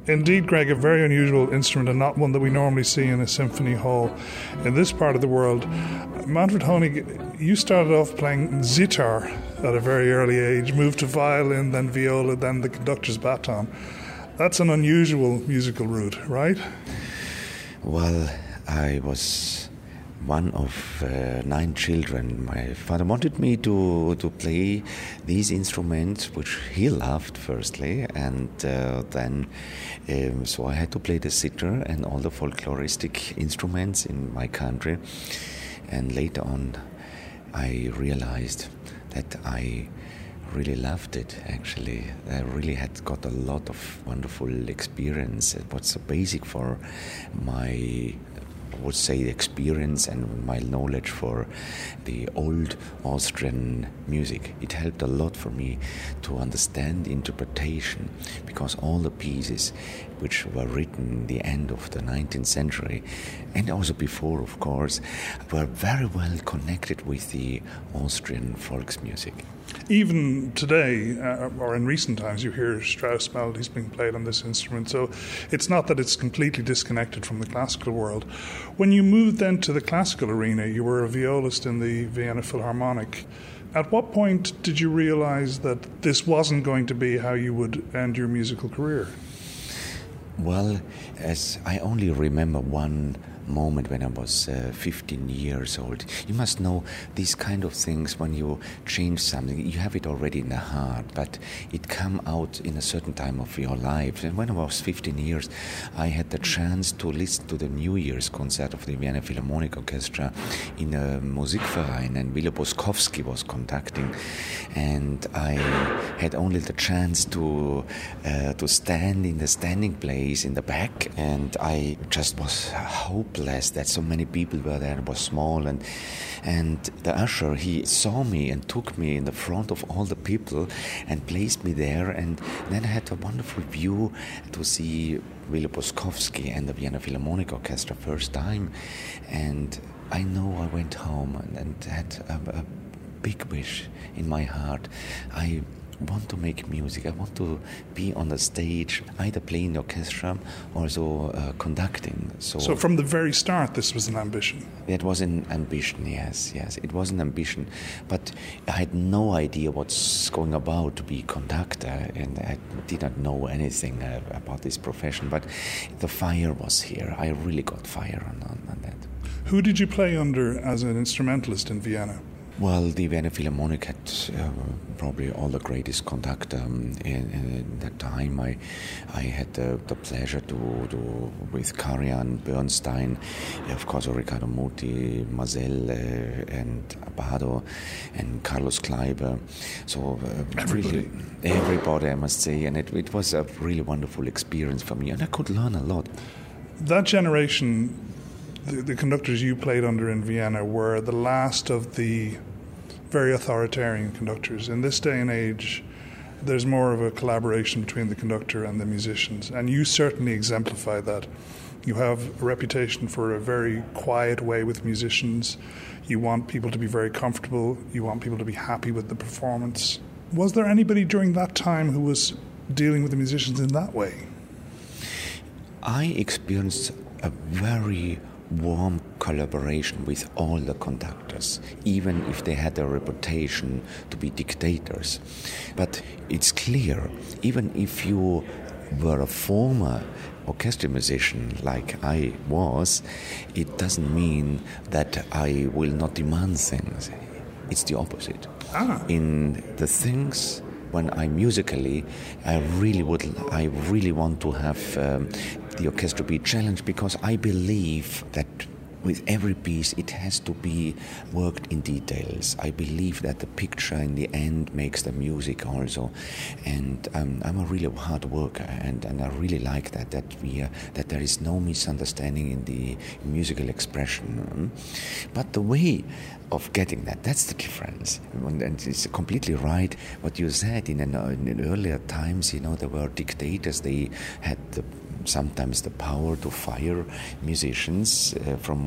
Indeed, Greg, a very unusual instrument and not one that we normally see in a symphony hall in this part of the world. Manfred Honig, you started off playing zither at a very early age, moved to violin, then viola, then the conductor's baton. That's an unusual musical route, right? Well, I was one of 9 children. My father wanted me to play these instruments, which he loved firstly, and then so I had to play the zither and all the folkloristic instruments in my country. And later on, I realized that I really loved it, actually. I really had got a lot of wonderful experience. It was so basic for my, I would say, experience and my knowledge for the old Austrian music. It helped a lot for me to understand the interpretation, because all the pieces which were written in the end of the 19th century, and also before, of course, were very well connected with the Austrian folksmusic. Even today, or in recent times, you hear Strauss melodies being played on this instrument, so it's not that it's completely disconnected from the classical world. When you moved then to the classical arena, you were a violist in the Vienna Philharmonic. At what point did you realize that this wasn't going to be how you would end your musical career? Well, as I only remember one moment when I was 15 years old. You must know these kind of things. When you change something, you have it already in the heart, but it come out in a certain time of your life. And when I was 15 years, I had the chance to listen to the New Year's concert of the Vienna Philharmonic Orchestra in a Musikverein, and Wille Boskowski was conducting, and I had only the chance to stand in the standing place in the back, and I just was hopeless that so many people were there. It was small, and the usher, he saw me and took me in the front of all the people and placed me there, and then I had a wonderful view to see Wille Boskowski and the Vienna Philharmonic Orchestra first time, and I know I went home and had a big wish in my heart. I want to make music. I want to be on the stage, either playing the orchestra or also conducting. So from the very start, this was an ambition? It was an ambition, yes. It was an ambition. But I had no idea what's going about to be a conductor, and I did not know anything about this profession. But the fire was here. I really got fire on that. Who did you play under as an instrumentalist in Vienna? Well, the Vienna Philharmonic had probably all the greatest conductor in that time. I had the pleasure to with Karajan, Bernstein, of course, Riccardo Muti, Mazel, and Abbado, and Carlos Kleiber. So everybody, I must say, and it was a really wonderful experience for me, and I could learn a lot. That generation, the conductors you played under in Vienna were the last of the very authoritarian conductors. In this day and age, there's more of a collaboration between the conductor and the musicians, and you certainly exemplify that. You have a reputation for a very quiet way with musicians. You want people to be very comfortable. You want people to be happy with the performance. Was there anybody during that time who was dealing with the musicians in that way? I experienced a very warm collaboration with all the conductors, even if they had a reputation to be dictators. But it's clear, even if you were a former orchestra musician like I was, it doesn't mean that I will not demand things. It's the opposite. In the things when I musically, I really want to have the orchestra be challenged, because I believe that with every piece it has to be worked in details. I believe that the picture in the end makes the music also, and I'm a really hard worker, and I really like that there is no misunderstanding in the musical expression. But the way of getting that's the difference. And it's completely right what you said. In earlier times, there were dictators. They had sometimes the power to fire musicians from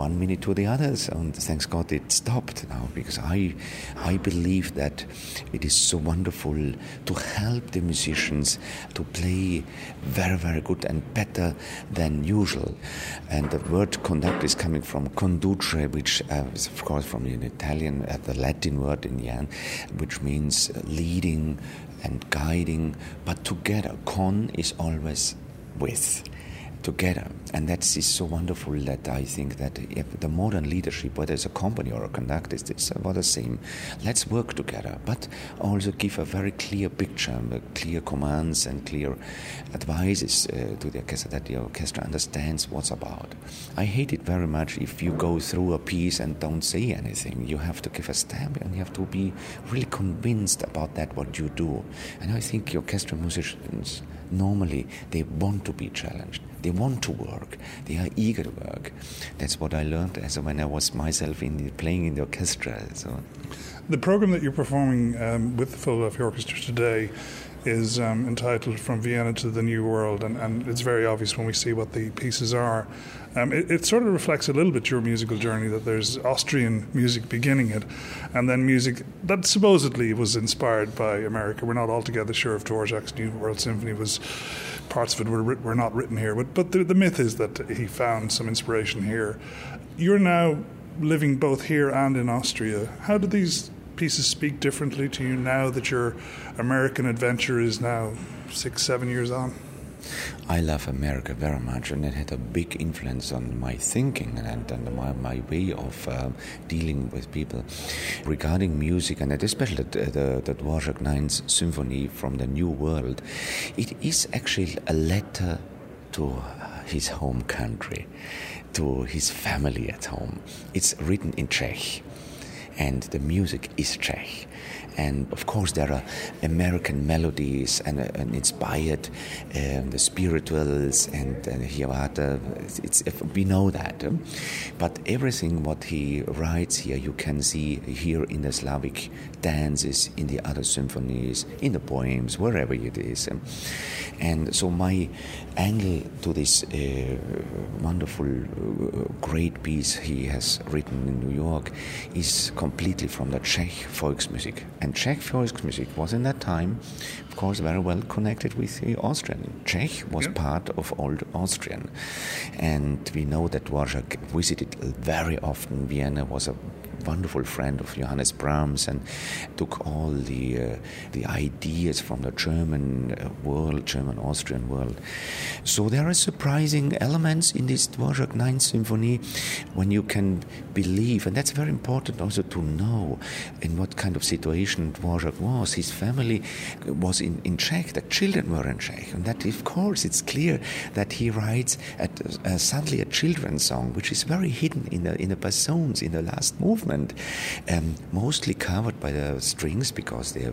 one minute to the others, and thanks God it stopped now, because I believe that it is so wonderful to help the musicians to play very, very good and better than usual. And the word conduct is coming from conducere, which is of course from the Italian, the Latin word in the end, which means leading and guiding, but together. Con is always with, together. And that is so wonderful that I think that if the modern leadership, whether it's a company or a conductor, it's about the same. Let's work together, but also give a very clear picture, clear commands and clear advices to the orchestra, that the orchestra understands what's about. I hate it very much if you go through a piece and don't say anything. You have to give a stamp and you have to be really convinced about that, what you do. And I think the orchestra musicians, normally, they want to be challenged. They want to work. They are eager to work. That's what I learned as when I was myself playing in the orchestra. So, the program that you're performing with the Philadelphia Orchestra today is entitled From Vienna to the New World, and it's very obvious when we see what the pieces are. It sort of reflects a little bit your musical journey, that there's Austrian music beginning it, and then music that supposedly was inspired by America. We're not altogether sure if Dvorak's New World Symphony was, parts of it were not written here, but the myth is that he found some inspiration here. You're now living both here and in Austria. How do these pieces speak differently to you now that your American adventure is now 6-7 years on? I love America very much, and it had a big influence on my thinking and my way of dealing with people regarding music, and especially the Dvorak Ninth Symphony from the New World. It is actually a letter to his home country, to his family at home. It's written in Czech, and the music is Czech. And of course there are American melodies and inspired the spirituals and Hiawatha. We know that. But everything what he writes here, you can see here in the Slavic dances, in the other symphonies, in the poems, wherever it is. And so my angle to this wonderful, great piece he has written in New York is completely from the Czech Volksmusik. And Czech Volksmusik was in that time, of course, very well connected with the Austrian. Czech was part of Old Austrian. And we know that Dvorak visited very often Vienna, was a wonderful friend of Johannes Brahms, and took all the ideas from the German world, German-Austrian world. So there are surprising elements in this Dvorak Ninth Symphony when you can believe, and that's very important also to know in what kind of situation Dvorak was. His family was in Czech, the children were in Czech, and that, of course, it's clear that he writes suddenly a children's song, which is very hidden in the bassoons, in the last movement. Mostly covered by the strings, because they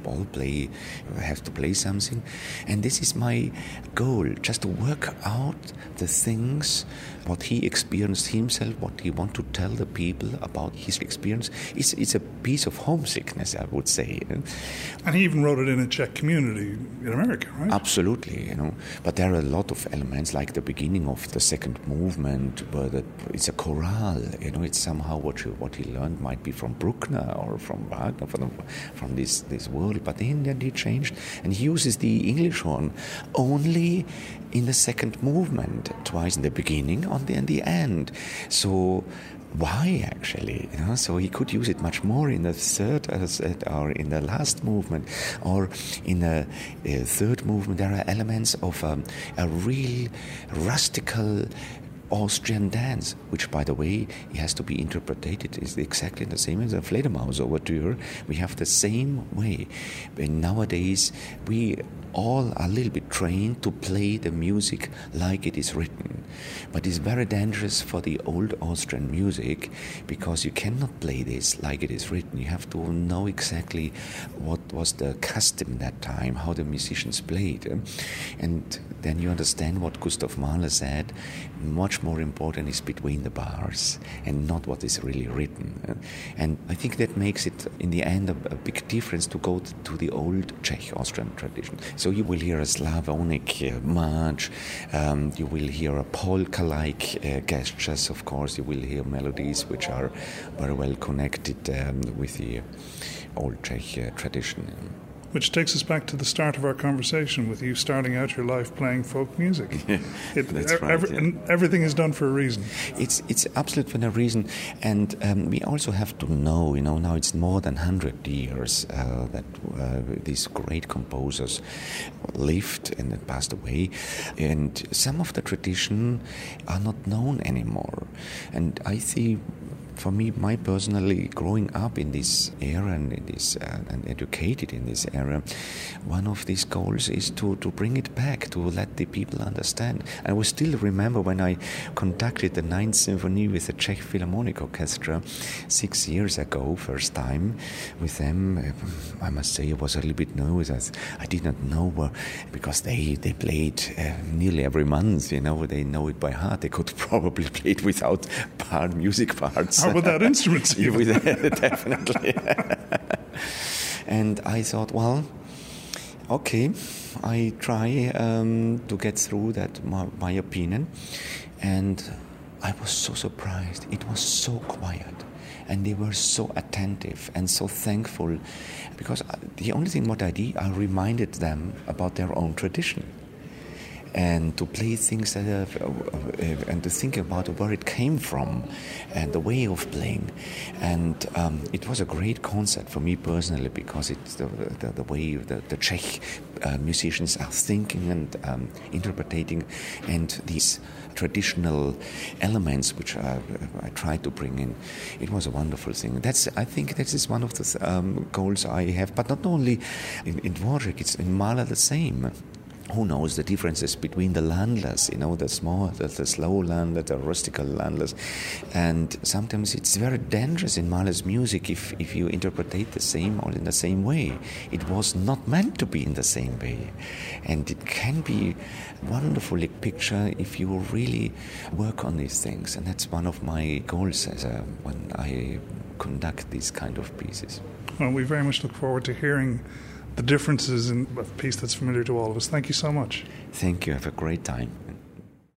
have to play something. And this is my goal, just to work out the things, what he experienced himself, what he want to tell the people about his experience. It's a piece of homesickness, I would say. And he even wrote it in a Czech community in America, right? Absolutely, But there are a lot of elements, like the beginning of the second movement, where it's a chorale. It's somehow what he learned might be from Bruckner or from Wagner, from this world. But then he changed, and he uses the English horn only in the second movement, twice in the beginning and the end. So why actually? So he could use it much more in the third or in the last movement, or in the third movement. There are elements of a real rustical Austrian dance, which, by the way, it has to be interpreted is exactly the same as the Fledermaus overture. We have the same way. And nowadays, we all are a little bit trained to play the music like it is written. But it's very dangerous for the old Austrian music, because you cannot play this like it is written. You have to know exactly what was the custom that time, how the musicians played. And then you understand what Gustav Mahler said, much much more important is between the bars and not what is really written. And I think that makes it, in the end, a big difference to go to the old Czech Austrian tradition. So you will hear a Slavonic march, you will hear a polka-like gestures, of course, you will hear melodies which are very well connected with the old Czech tradition. Which takes us back to the start of our conversation with you starting out your life playing folk music. That's right. And everything is done for a reason. It's absolutely for a reason. And we also have to know, now it's more than 100 years that these great composers lived and passed away. And some of the tradition are not known anymore. And I see, for me, my personally, growing up in this era and in this and educated in this era, one of these goals is to bring it back, to let the people understand. I will still remember when I conducted the 9th Symphony with the Czech Philharmonic Orchestra 6 years ago, first time with them. I must say I was a little bit nervous. I did not know because they played nearly every month. They know it by heart. They could probably play it without music parts. Or without instruments. Definitely. And I thought, well, okay, I try to get through that, my opinion. And I was so surprised. It was so quiet. And they were so attentive and so thankful. Because the only thing what I did, I reminded them about their own tradition. And to play things and to think about where it came from and the way of playing. And it was a great concert for me personally, because it's the way the Czech musicians are thinking and interpreting, and these traditional elements which I tried to bring in. It was a wonderful thing. I think that is one of the goals I have, but not only in Dvořák, it's in Mahler the same. Who knows the differences between the landlers, the small, the slow landler, the rustical landlers. And sometimes it's very dangerous in Mahler's music if you interpret the same or in the same way. It was not meant to be in the same way. And it can be wonderfully pictured if you really work on these things. And that's one of my goals when I conduct these kind of pieces. Well, we very much look forward to hearing the differences in a piece that's familiar to all of us. Thank you so much. Thank you. Have a great time.